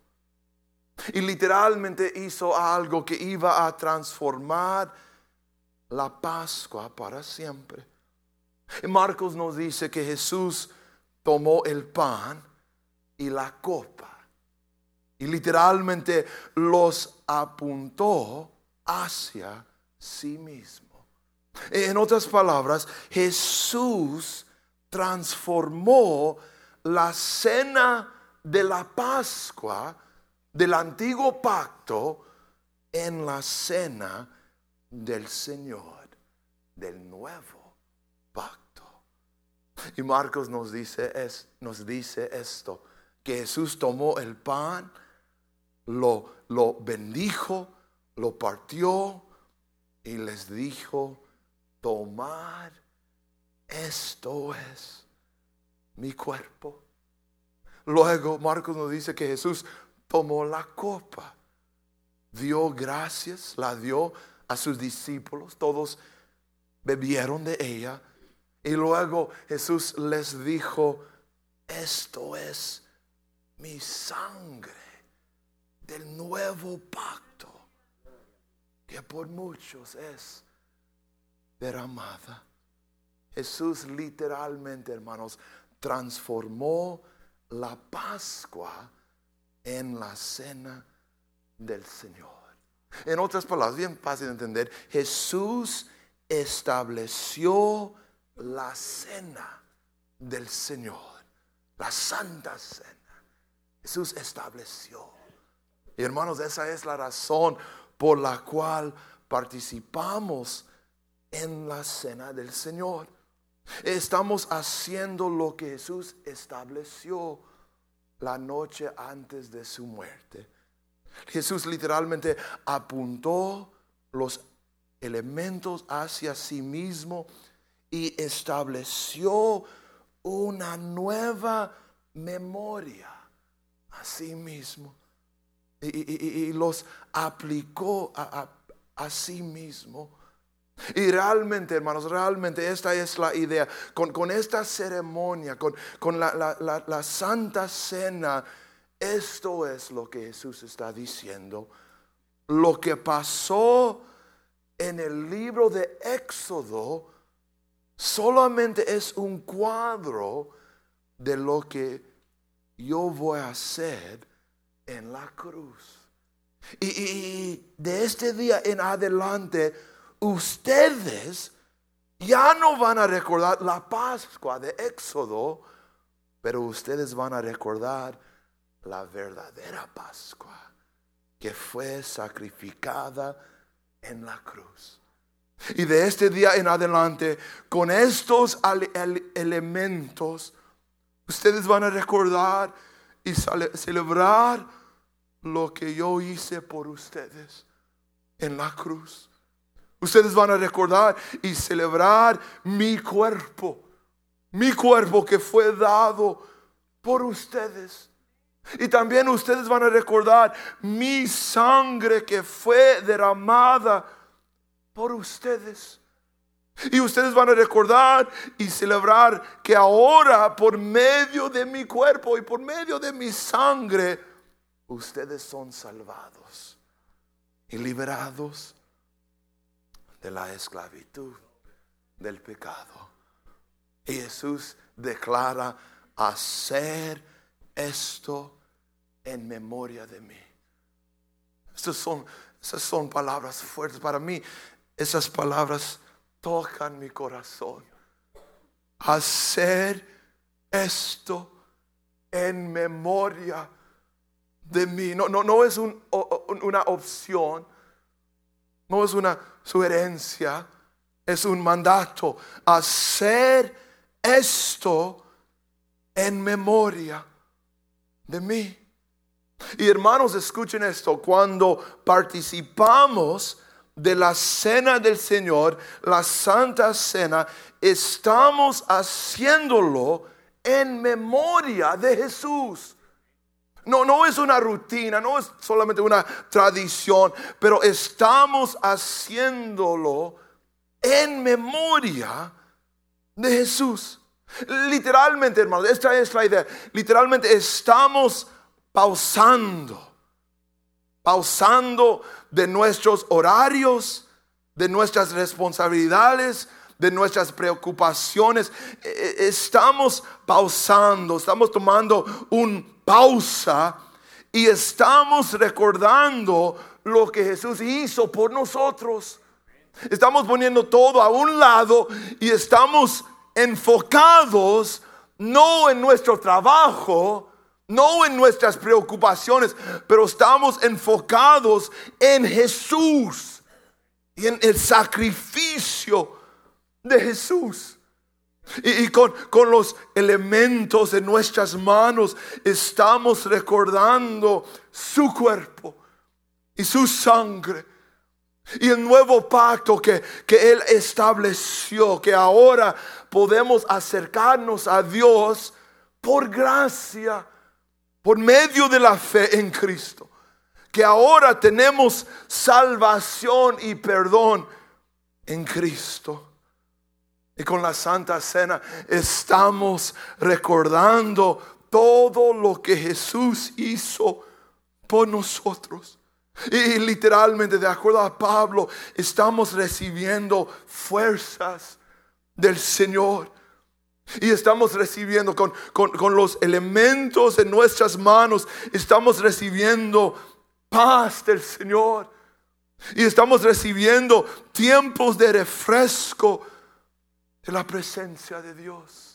Y literalmente hizo algo que iba a transformar la Pascua para siempre. Y Marcos nos dice que Jesús tomó el pan y la copa y literalmente los apuntó hacia sí mismo. En otras palabras, Jesús transformó la cena de la Pascua del antiguo pacto en la cena del Señor del nuevo pacto. Y Marcos nos dice, es, nos dice esto, que Jesús tomó el pan, lo, lo bendijo, lo partió y les dijo, tomad, esto es mi cuerpo. Luego Marcos nos dice que Jesús tomó la copa, dio gracias, la dio a sus discípulos, todos bebieron de ella. Y luego Jesús les dijo, esto es mi sangre del nuevo pacto, que por muchos es derramada. Jesús literalmente, hermanos, transformó la Pascua en la cena del Señor. En otras palabras, bien fácil de entender, Jesús estableció la cena del Señor, la santa cena. Jesús estableció. Y hermanos, esa es la razón por la cual participamos en la cena del Señor. Estamos haciendo lo que Jesús estableció la noche antes de su muerte. Jesús literalmente apuntó los elementos hacia sí mismo y estableció una nueva memoria a sí mismo. Y, y, y los aplicó a, a, a sí mismo. Y realmente, hermanos, realmente esta es la idea. Con, con esta ceremonia, con, con la, la, la, la Santa Cena, esto es lo que Jesús está diciendo. Lo que pasó en el libro de Éxodo solamente es un cuadro de lo que yo voy a hacer en la cruz. Y, y de este día en adelante, ustedes ya no van a recordar la Pascua de Éxodo, pero ustedes van a recordar la verdadera Pascua que fue sacrificada en la cruz. Y de este día en adelante, con estos elementos, ustedes van a recordar y celebrar lo que yo hice por ustedes en la cruz. Ustedes van a recordar y celebrar mi cuerpo, mi cuerpo que fue dado por ustedes Y también ustedes van a recordar mi sangre que fue derramada por ustedes. Y ustedes van a recordar y celebrar que ahora por medio de mi cuerpo y por medio de mi sangre, ustedes son salvados y liberados de la esclavitud, del pecado. Y Jesús declara: hacer esto en memoria de mí. Estas son, esas son palabras fuertes para mí. Esas palabras tocan mi corazón. Hacer esto en memoria de mí. No, no, no es un, una opción. No es una sugerencia. Es un mandato. Hacer esto en memoria de mí. Y hermanos, escuchen esto: cuando participamos de la cena del Señor, la Santa Cena, estamos haciéndolo en memoria de Jesús. No, no es una rutina, no es solamente una tradición, pero estamos haciéndolo en memoria de Jesús. Literalmente, hermanos, esta es la idea. Literalmente estamos pausando. Pausando de nuestros horarios, de nuestras responsabilidades, de nuestras preocupaciones. Estamos pausando, estamos tomando una pausa y estamos recordando lo que Jesús hizo por nosotros. Estamos poniendo todo a un lado y estamos enfocados no en nuestro trabajo, no en nuestras preocupaciones, pero estamos enfocados en Jesús y en el sacrificio de Jesús. Y, y con, con los elementos en nuestras manos estamos recordando su cuerpo y su sangre. Y el nuevo pacto que, que Él estableció, que ahora podemos acercarnos a Dios por gracia, por medio de la fe en Cristo. Que ahora tenemos salvación y perdón en Cristo. Y con la Santa Cena estamos recordando todo lo que Jesús hizo por nosotros. Y literalmente, de acuerdo a Pablo, estamos recibiendo fuerzas del Señor. Y estamos recibiendo con, con, con los elementos en nuestras manos, estamos recibiendo paz del Señor. Y estamos recibiendo tiempos de refresco de la presencia de Dios.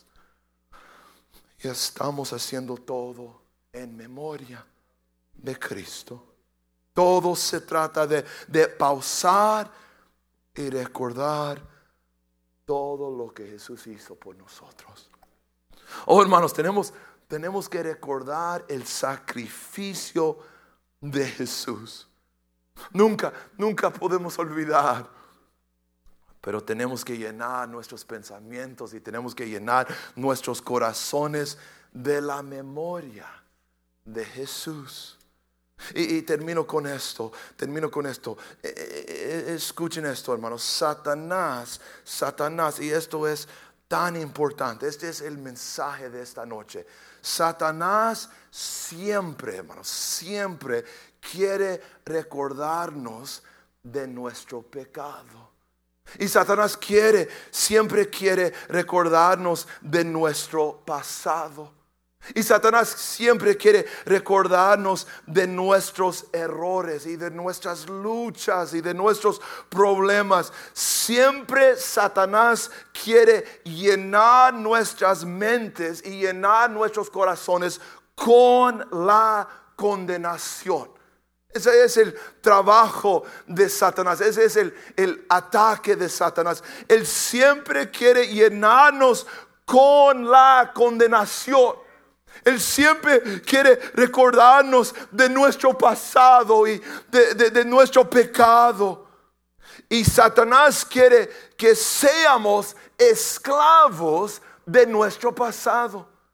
Y estamos haciendo todo en memoria de Cristo. Todo se trata de, de pausar y recordar todo lo que Jesús hizo por nosotros. Oh, hermanos, tenemos, tenemos que recordar el sacrificio de Jesús. Nunca, nunca podemos olvidar. Pero tenemos que llenar nuestros pensamientos y tenemos que llenar nuestros corazones de la memoria de Jesús. Y, y termino con esto, termino con esto. Eh, eh, escuchen esto, hermanos. Satanás, Satanás, y esto es tan importante. Este es el mensaje de esta noche. Satanás siempre, hermanos, siempre quiere recordarnos de nuestro pecado. Y Satanás quiere, siempre quiere recordarnos de nuestro pasado. Y Satanás siempre quiere recordarnos de nuestros errores y de nuestras luchas y de nuestros problemas. Siempre Satanás quiere llenar nuestras mentes y llenar nuestros corazones con la condenación. Ese es el trabajo de Satanás. Ese es el, el ataque de Satanás. Él siempre quiere llenarnos con la condenación. Él siempre quiere recordarnos de nuestro pasado y de, de, de nuestro pecado. Y Satanás quiere que seamos esclavos de nuestro pasado.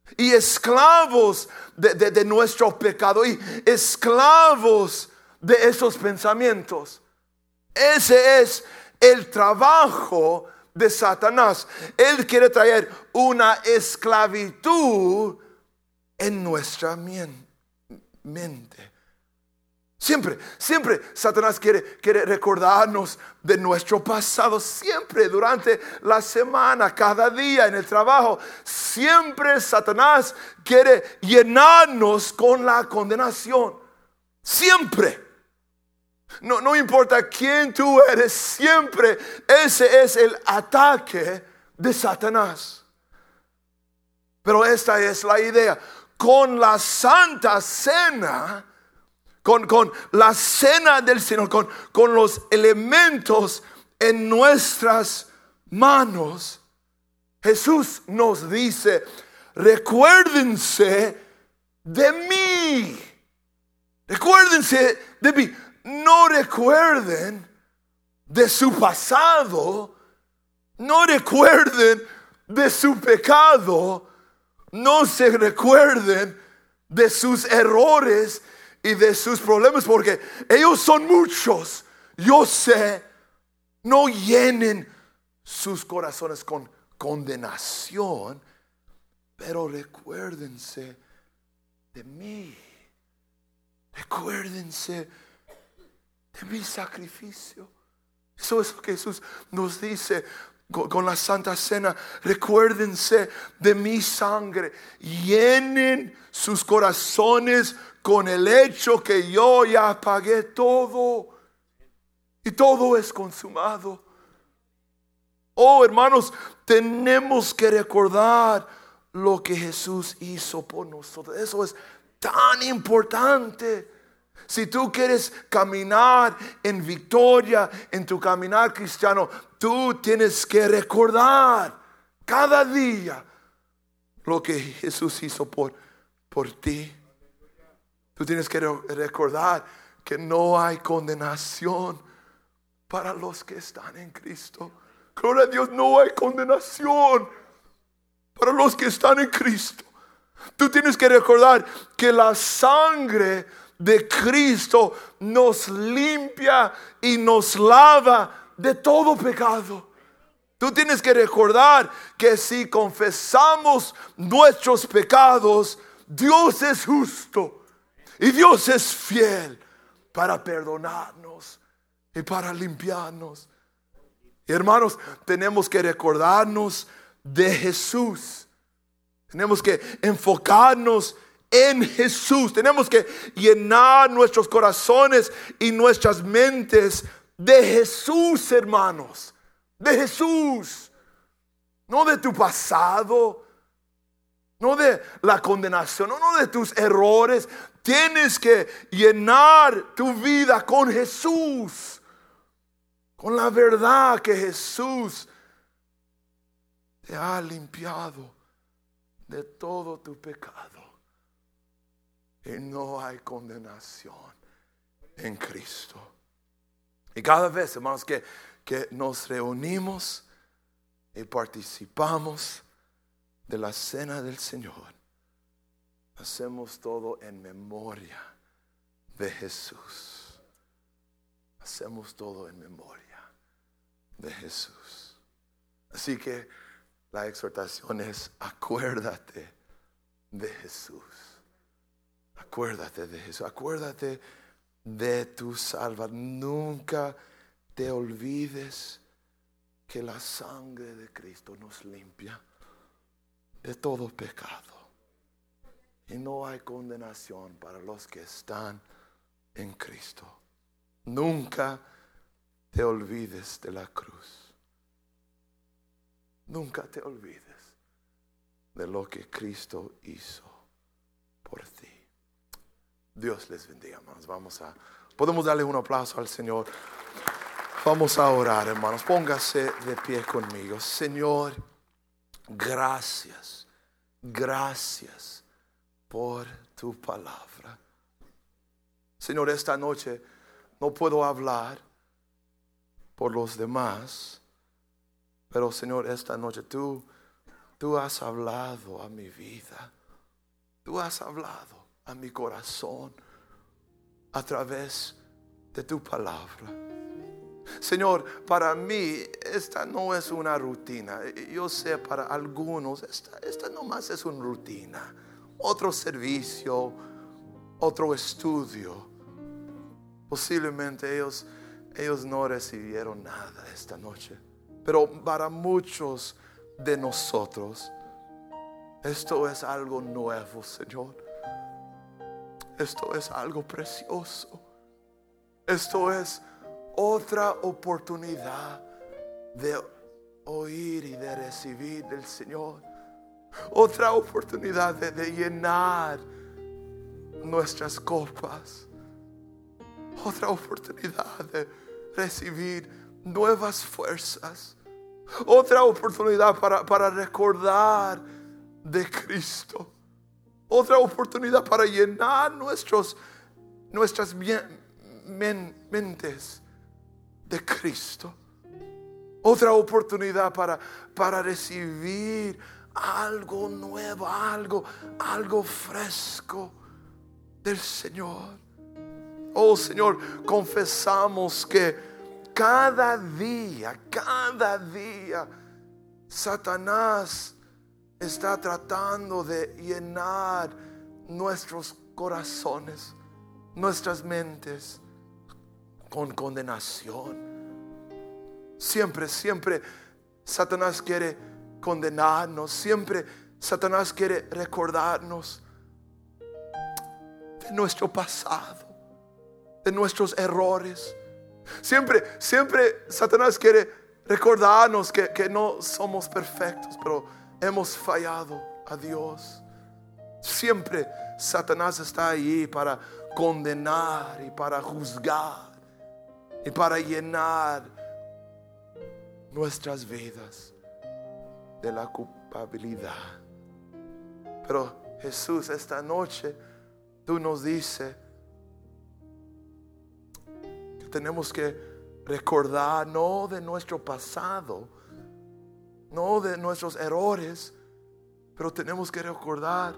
y esclavos de, de, de nuestro pecado y esclavos de esos pensamientos. Ese es el trabajo de Satanás. Él quiere traer una esclavitud en nuestra mente. Siempre, siempre Satanás quiere, quiere recordarnos de nuestro pasado. Siempre durante la semana, cada día en el trabajo. Siempre Satanás quiere llenarnos con la condenación. Siempre. No, no importa quién tú eres, siempre ese es el ataque de Satanás. Pero esta es la idea. Con la Santa Cena, Con, con la cena del Señor, con, con los elementos en nuestras manos, Jesús nos dice: recuérdense de mí. Recuérdense de mí. No recuerden de su pasado. No recuerden de su pecado. No se recuerden de sus errores y de sus problemas, porque ellos son muchos. Yo sé. No llenen sus corazones con condenación, pero recuérdense de mí. Recuérdense de mi sacrificio. Eso es lo que Jesús nos dice con, con la Santa Cena. Recuérdense de mi sangre. Llenen sus corazones con el hecho que yo ya pagué todo. Y todo es consumado. Oh, hermanos, tenemos que recordar lo que Jesús hizo por nosotros. Eso es tan importante. Si tú quieres caminar en victoria en tu caminar cristiano, tú tienes que recordar cada día lo que Jesús hizo por, por ti. Tú tienes que recordar que no hay condenación para los que están en Cristo. Gloria a Dios, no hay condenación para los que están en Cristo. Tú tienes que recordar que la sangre de Cristo nos limpia y nos lava de todo pecado. Tú tienes que recordar que si confesamos nuestros pecados, Dios es justo y Dios es fiel para perdonarnos y para limpiarnos. Y hermanos, tenemos que recordarnos de Jesús. Tenemos que enfocarnos en Jesús. Tenemos que llenar nuestros corazones y nuestras mentes de Jesús, hermanos. De Jesús. No de tu pasado. No de la condenación. No, no de tus errores. Tienes que llenar tu vida con Jesús. Con la verdad que Jesús te ha limpiado de todo tu pecado. Y no hay condenación en Cristo. Y cada vez, hermanos, que, que nos reunimos y participamos de la cena del Señor, hacemos todo en memoria de Jesús. Hacemos todo en memoria de Jesús. Así que la exhortación es: acuérdate de Jesús. Acuérdate de Jesús. Acuérdate de tu salvación. Nunca te olvides que la sangre de Cristo nos limpia de todo pecado. Y no hay condenación para los que están en Cristo. Nunca te olvides de la cruz. Nunca te olvides de lo que Cristo hizo por ti. Dios les bendiga, hermanos. Vamos a, podemos darle un aplauso al Señor. Vamos a orar, hermanos. Póngase de pie conmigo. Señor, gracias, gracias por tu palabra. Señor, esta noche no puedo hablar por los demás, pero Señor, esta noche tú tú has hablado a mi vida. Tú has hablado a mi corazón a través de tu palabra. Señor, para mí esta no es una rutina. Yo sé para algunos esta, esta nomás es una rutina. Otro servicio, otro estudio. Posiblemente ellos, ellos no recibieron nada esta noche. Pero para muchos de nosotros esto es algo nuevo, Señor. Esto es algo precioso. Esto es otra oportunidad de oír y de recibir del Señor. Otra oportunidad de, de llenar nuestras copas. Otra oportunidad de recibir nuevas fuerzas. Otra oportunidad para, para recordar de Cristo. Otra oportunidad para llenar nuestros, nuestras men, mentes de Cristo. Otra oportunidad para, para recibir algo nuevo, algo, algo fresco del Señor. Oh Señor, confesamos que cada día, cada día, Satanás está tratando de llenar nuestros corazones, nuestras mentes con condenación. Siempre, siempre Satanás quiere condenarnos. Siempre Satanás quiere recordarnos de nuestro pasado, de nuestros errores. Siempre, siempre Satanás quiere recordarnos que, que no somos perfectos, pero hemos fallado a Dios. Siempre Satanás está ahí para condenar y para juzgar y para llenar nuestras vidas de la culpabilidad. Pero Jesús, esta noche tú nos dices que tenemos que recordar no de nuestro pasado, no de nuestros errores, pero tenemos que recordar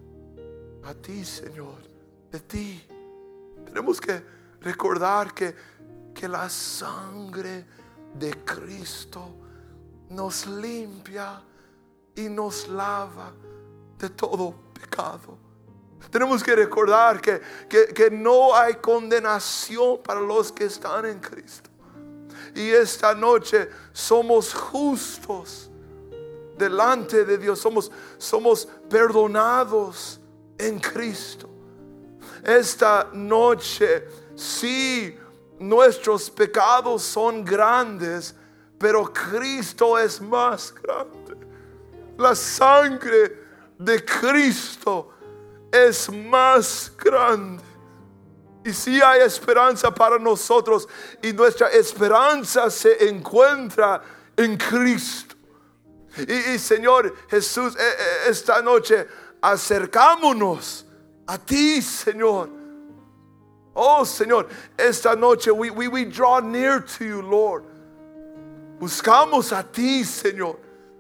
a ti, Señor, de ti. Tenemos que recordar que, que la sangre de Cristo nos limpia y nos lava de todo pecado. Tenemos que recordar que, que, que no hay condenación para los que están en Cristo. Y esta noche somos justos delante de Dios. Somos, somos perdonados en Cristo. Esta noche, sí, nuestros pecados son grandes, pero Cristo es más grande. La sangre de Cristo es más grande. Y si hay esperanza para nosotros, y nuestra esperanza se encuentra en Cristo. Y, y Señor Jesús, esta noche acercámonos a ti, Señor. Oh Señor, esta noche we, we, we draw near to you, Lord. Buscamos a ti, Señor,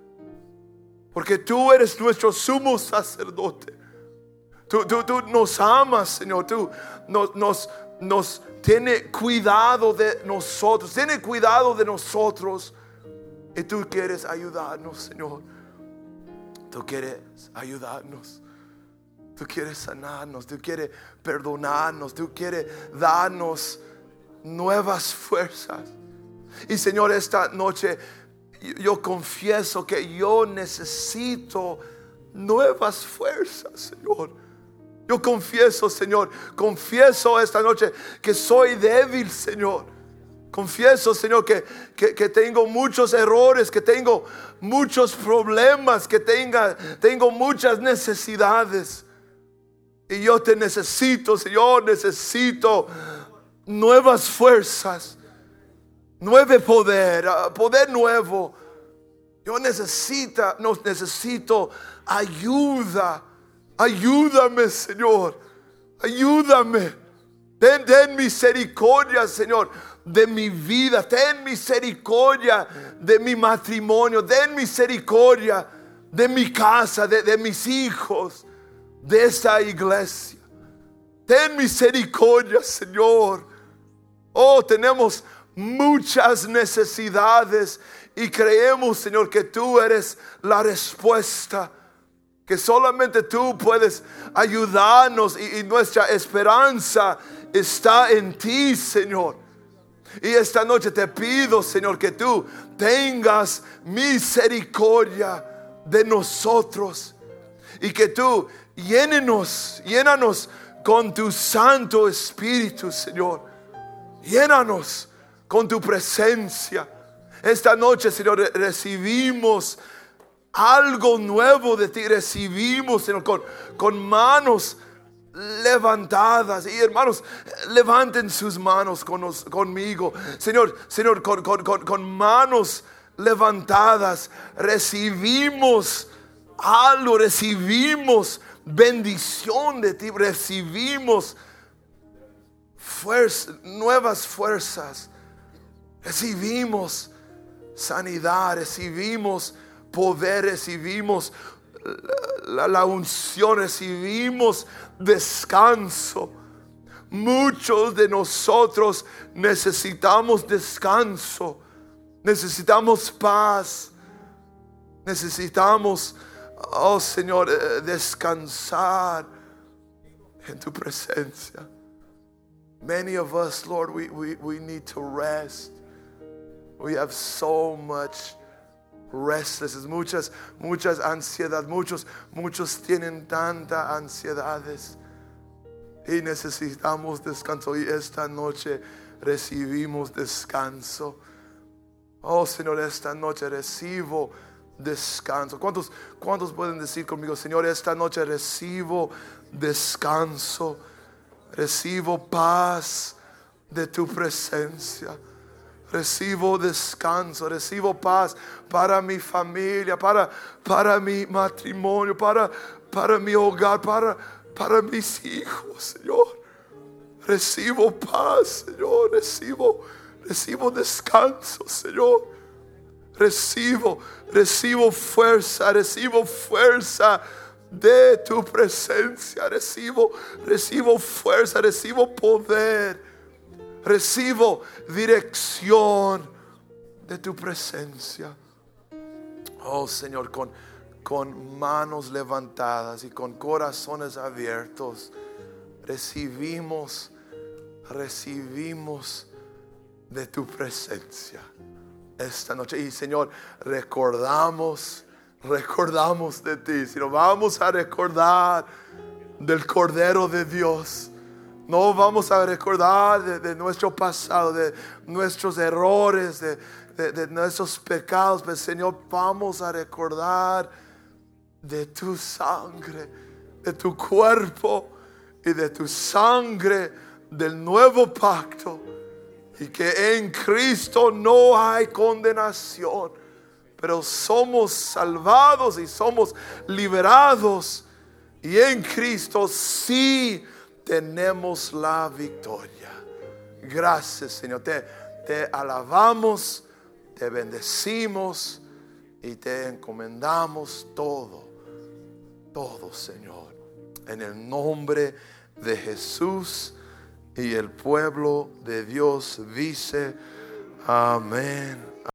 porque tú eres nuestro sumo sacerdote. Tú, tú, tú nos amas, Señor. Tú nos, nos, nos tiene cuidado de nosotros. Tiene cuidado de nosotros. Y tú quieres ayudarnos, Señor. Tú quieres ayudarnos. Tú quieres sanarnos. Tú quieres perdonarnos. Tú quieres darnos nuevas fuerzas. Y Señor, esta noche yo, yo confieso que yo necesito nuevas fuerzas, Señor. Yo confieso, Señor, confieso esta noche que soy débil, Señor. Confieso, Señor, que, que, que tengo muchos errores, que tengo muchos problemas, que tenga, tengo muchas necesidades. Y yo te necesito, Señor, necesito nuevas fuerzas, nuevo poder, poder nuevo. Yo necesito, no, necesito ayuda. Ayúdame, Señor. Ayúdame. Ten, ten misericordia, Señor, de mi vida. Ten misericordia de mi matrimonio. Ten misericordia de mi casa, de, de mis hijos, de esta iglesia. Ten misericordia, Señor. Oh, tenemos muchas necesidades y creemos, Señor, que tú eres la respuesta, que solamente tú puedes ayudarnos y, y nuestra esperanza está en ti, Señor. Y esta noche te pido, Señor, que tú tengas misericordia de nosotros y que tú llénenos, llénanos con tu Santo Espíritu, Señor. Llénanos con tu presencia. Esta noche, Señor, recibimos algo nuevo de ti. Recibimos, Señor, con, con manos levantadas. Y hermanos, levanten sus manos con nos, conmigo. Señor, Señor, con, con, con, con manos levantadas. Recibimos algo, recibimos bendición de ti. Recibimos fuerza, nuevas fuerzas. Recibimos sanidad, recibimos poder, recibimos la, la unción, recibimos descanso. Muchos de nosotros necesitamos descanso, necesitamos paz, necesitamos, oh Señor, descansar en tu presencia. Many of us, Lord, we, we, we need to rest. We have so much restlessness, muchas, muchas ansiedades, muchos, muchos tienen tanta ansiedades y necesitamos descanso. Y esta noche recibimos descanso. Oh Señor, esta noche recibo descanso. ¿Cuántos, cuántos pueden decir conmigo, Señor, esta noche recibo descanso? Recibo paz de tu presencia. Recibo descanso, recibo paz para mi familia, para, para mi matrimonio, para, para mi hogar, para, para mis hijos, Señor. Recibo paz, Señor. Recibo, recibo descanso, Señor. Recibo, recibo fuerza, recibo fuerza de tu presencia. Recibo, recibo fuerza, recibo poder. Recibo dirección de tu presencia. Oh Señor, con, con manos levantadas y con corazones abiertos, recibimos, recibimos de tu presencia esta noche. Y Señor, recordamos, recordamos de ti. Si nos vamos a recordar del Cordero de Dios. No vamos a recordar de, de nuestro pasado, de nuestros errores, de, de, de nuestros pecados. Pero Señor, vamos a recordar de tu sangre, de tu cuerpo y de tu sangre del nuevo pacto. Y que en Cristo no hay condenación, pero somos salvados y somos liberados. Y en Cristo sí tenemos la victoria. Gracias, Señor. Te, te alabamos, te bendecimos y te encomendamos todo, todo, Señor. En el nombre de Jesús, y el pueblo de Dios dice amén.